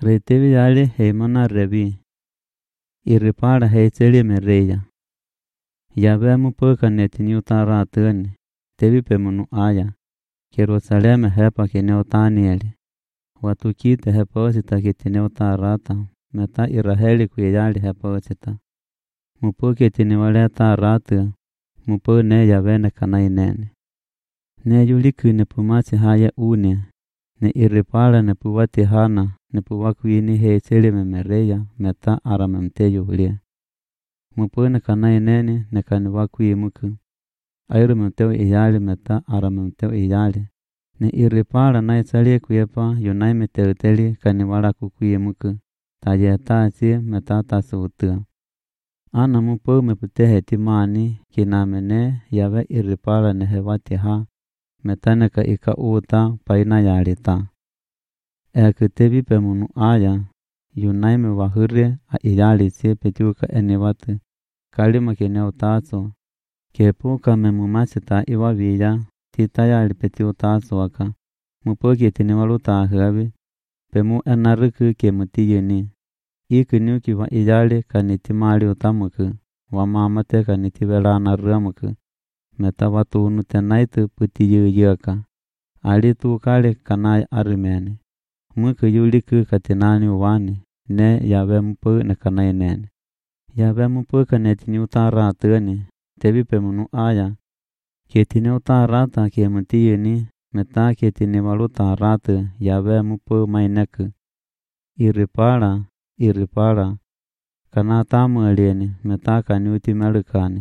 Retevi yale heimana revi. Iripara heitseli mereya. Yabe mupoka netini utaratani. Tevi pemunu aya. Jerusalem hepa kineotanieli. Watukite heposita kitine utarata. Meta Iraheli kuyali heposita. Mupoke tini waleta ratu. Mupo ne yabene kanainene. Ne yuliku ne pumasi haya une. Ne iripara ne puwati hana. Ne puwakuini heitseli mereya. Meta aramemte yulia. Mupo ne kanainene ne kaniwakui muku. Ayrumemteu iyali meta aramemteu iyali. Ne iripara na itsalie kuyepa yunaime teuteli kaniwala kukuye muku. Tayeta ati meta tasuutua. Ana mupo meputehe timani kinamene yawe iripara ne hewati ha. Metaneka ika uta paina yalita. Tevi pemunu aya. Yunaime wahure a iyali tse petiuka enewatu. Kalima kine utaso. Kepuka memumasita iwaviya. Titayali peti utaso waka. Mupoki tiniwaluta ahawi. Pemu enaruku kemutiyeni. Iku nyuki wa iyali kanitimali utamuku. Wa mamate kanitivelana ramuku. Meta watu unutenaitu puti yaka. Alitu kale kanai arimene. Muku yuliku katinani wani. Ne yawe mupo ne kanai nene. Yawe mupo kanetini utaratani. Tevi pemunu aya. Ketini utarata kemutiyeni. Meta ketini waluta ratu. Yawe mupo maineku. Iripara. Kana tamu alieni. Meta kaniuti melukani.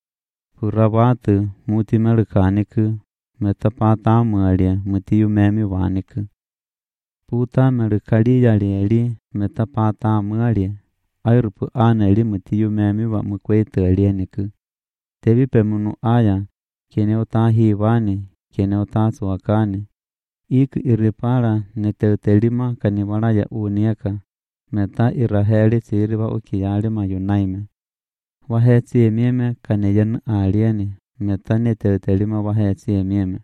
Purawatu muti melukaniku. Meta patamu alien mutiyu memi waniku. Puta melukali yali meta patamu alien. Ayrupu aneli mutiyu memi wa mukwetu alieniku. Tevi pemunu aya. Kene utahi wani. Kene utasu wakani. Iku iripara neteutelima kaniwala ya uniaka. Meta Iraheli siriwa ukiyali mayunaime. Wahetsi emieme kaneyen alieni. Meta neteutelima wahetsi emieme.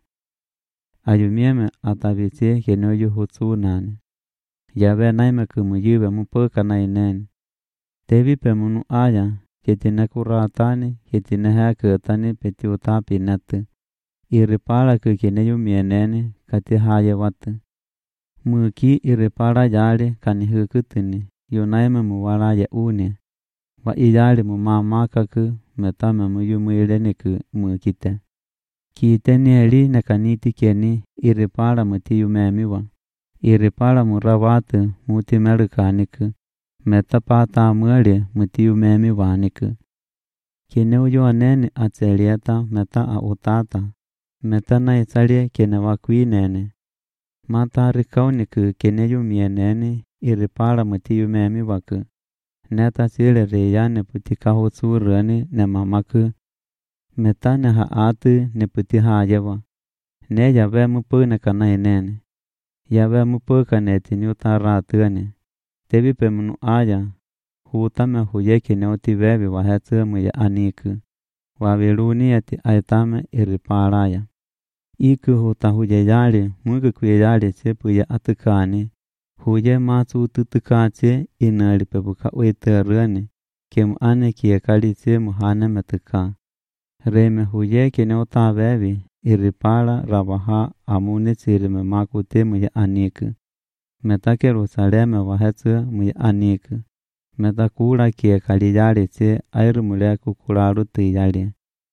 Ayumieme atabiti kene uyuhutsunani. Yawe naime kumuyuwe mupo kanaineni. Tevi pemunu aya. Kitine kuratani. Kitine hekutani peti utapi netu. Iripara kukine yumieneni kati haye watu. Muki iripara yali kanihukutini. Yunaime muwala ya une. Wa iyali mumamakaku metame muyumwileniku mukite. Kitenieli nekaniti keni iripara mutiyumemiwa. Iripara murawatu mutimelukaniku. Metapata mwele mutiyumemiwaniku. Kine uyuaneni atselieta meta autata. Meta na itsalie kene wakuinene. Mata rikauniku kene yumieneni iripara mutiyumemi waku. Neta sile reyane putika hutsurani ne mamaku. Meta ne haatu ne puti hayewa. Ne yawe mupo ne kanainene. Yawe mupo kanetini utaratani. Tevi pemunu aya. Hutame huye kene utivevi wahetsu muye aniku. Waviluni ati aitame iriparaya. Iku huta huye yali muku kuye yali sepu ya atukani. Huye matsu tutukatse inali pebuka uiterani. Kemu ane kie kalitse muhane metuka. Reme huye kene utavevi iripara rabaha amune sirime makute muye aniku. Meta Jerusaleme wahetsu muye aniku. Meta kula kie kali yali tse airumule kukularu tu yali.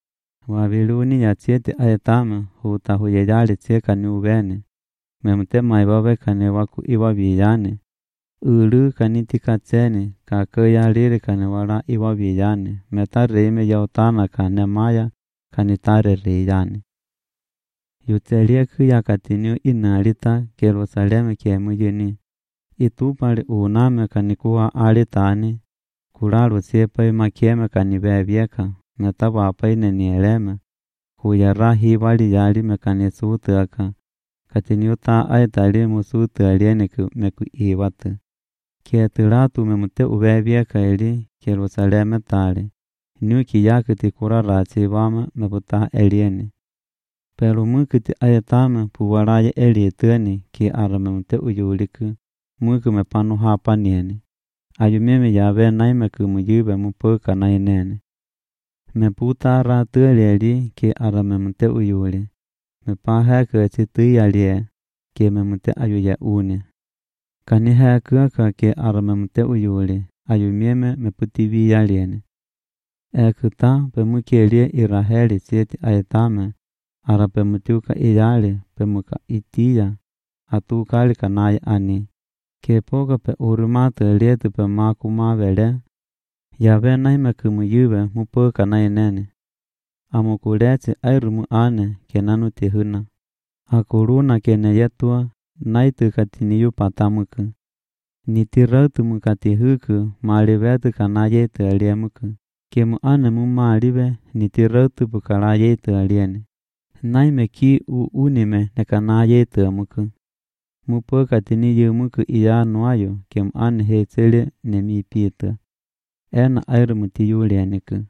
Waviluni ya tsieti aetame huta huye yali tse kaniuvene. Memte maibawe kanewaku iwaviyane. Ulu kanitikatseni kakayaliri kanewala iwaviyane. Meta reime yautana kanemaya kanitare reyane. Yutelie kuya katinu inalita Jerusaleme kiemuyini. Itupali uname kanikuwa alitani. Kulalu siepai makieme kanivevieka. Meta wapaine nieleme. Kuyarahi wali yali mekanisutuaka. Katiniuta aitali musutu alieniku meku iwatu. Kietulatu memute uvevieka eli Jerusaleme tali. Nuki yakiti kurarati wama meputa elieni. Pero mukiti aitame puwalaye elietani ki aramemute uyuliku. muke me panu hapa niene. Ayu mimi Yahweh naime ke muyube mupoka na inene. Me puta ra tuelieli ke ara me mte uyule. Me pa heke chituyalie ke me mte ayu ya une. Kani heke ke ara me mte uyule. Ayu mimi me putivi yaliene. Ekuta pe mukelie iraheli sieti aetame. Ara pe mutuka iyale pe muka itia. Atukali kanaya ani. Ke poka pe urumate lietu pe makuma vele. Yahweh naime ke muyube mupoka na inene. Amukuleti airumu ane ke nanu tihuna. Akuruna ke ne yetua naitu katini yupatamuku. Nitirautu mukatihuku malivetu kanayetu aliemuku. Ke mu ane mu malive nitirautu bukalayetu aliene. Naime ki unime ne kanayetu amuku. Mupoka tini yumuku iya nuayo ke mu ane hetsele ne mi pita. Ena airumu tiyulianiku.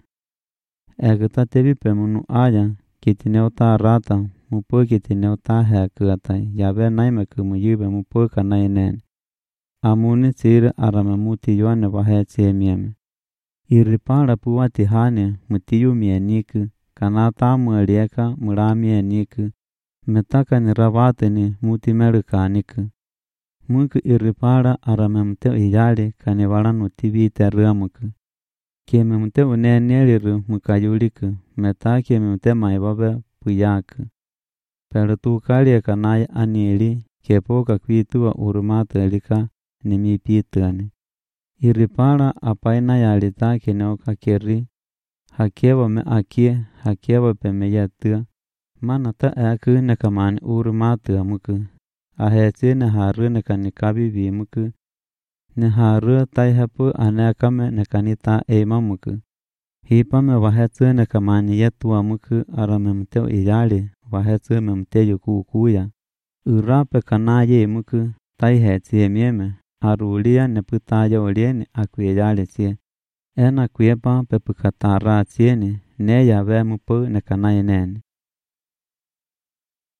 Ekuta tevi pe munu aya kitineuta rata mupo kitineuta hekuatai Yahweh naime ke muyube mupoka na inene. Amuni tsire arame muti yoane wahetsie mieme. Iripara puwa tihane mutiyu mieniku kanata muelieka mula mieniku metaka ni ravateni muti melukaniku. Muku iripara arame mte iyali kani wala nutivi teruamuku. Keme mte uneneliru mukayuliku meta keme mte maibabe puyaku. Pero tukalie kanaya anieli kepoka kwitua urumate elika nimi pitani. Iripara apaina yalita keneoka keri. Hakewa me akie hakewa pe me yatua. Mana ta eku nekamani urumate amuku. Ahetse ne haru nekanikabi vimuku. Ne haru taihapu anekame nekanita eimamuku. Hipame wahetse nekamani yetua muku arame mteo iyali wahetse me mteyo kukuya. Urape kanaye muku taihetsie mieme. Arulia ne putaya olieni akuyeyale sie. Ena kuyepa pe pukatara sieni ne Yahweh mupo nekanaye nene.